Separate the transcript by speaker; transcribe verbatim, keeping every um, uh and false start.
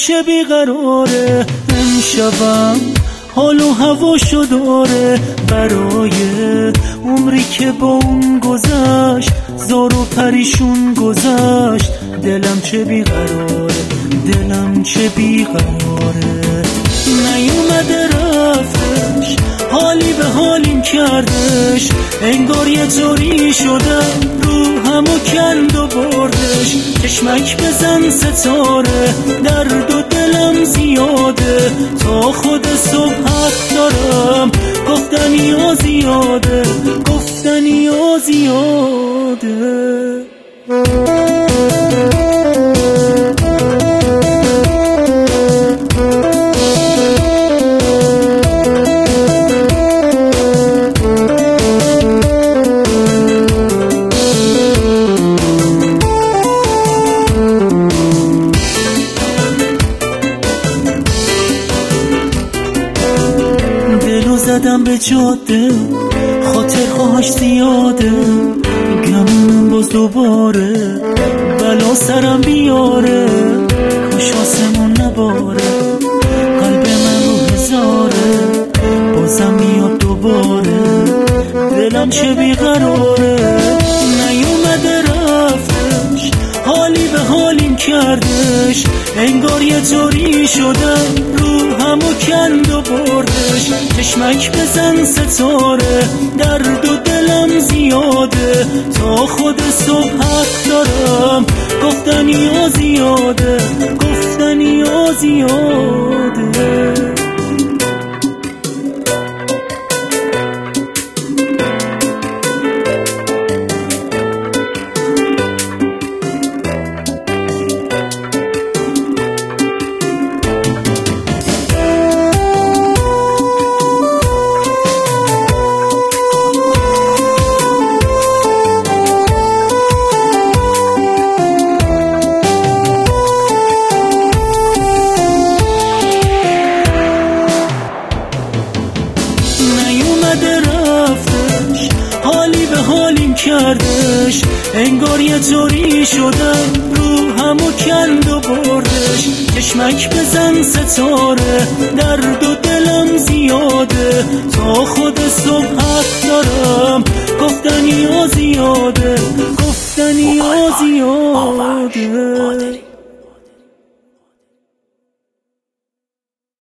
Speaker 1: چه بیقراره امشبم، حال و هواشو داره برای عمری که با اون گذشت، زار و پریشون گذشت. دلم چه بیقراره، دلم چه بیقراره. نیومده رفتش، حالی به حالیم کردش، انگار یه طوری شدم رو همو کند و بردش. چشمک بزن ستاره، درد و دلم زیاده، تا خود صبح حق دارم، گفتنی ها زیاده، گفتنی ها زیاده. زدم به جاده، خاطر خواهش زیاده، گمونم باز دوباره بلا سرم بیاره. کاش آسمون نباره، قلب من رو هزاره، بازم میاد دوباره. دلم چه بیقراره، نیومده رفتش، حالی به حالیم کردش، انگار یه طوری شدم رو همو کند و بردش. چشمک بزن ستاره، درد و دلم زیاده، تا خود صبح حق دارم، گفتنی ها زیاده، گفتنی ها زیاده. حالی به حالیم کردش، انگار یه طوری شدم رو همو کند و بردش. چشمک بزن ستاره، درد و دلم زیاده، تا خود صبح حق دارم، گفتنی ها زیاده، گفتنی ها زیاده.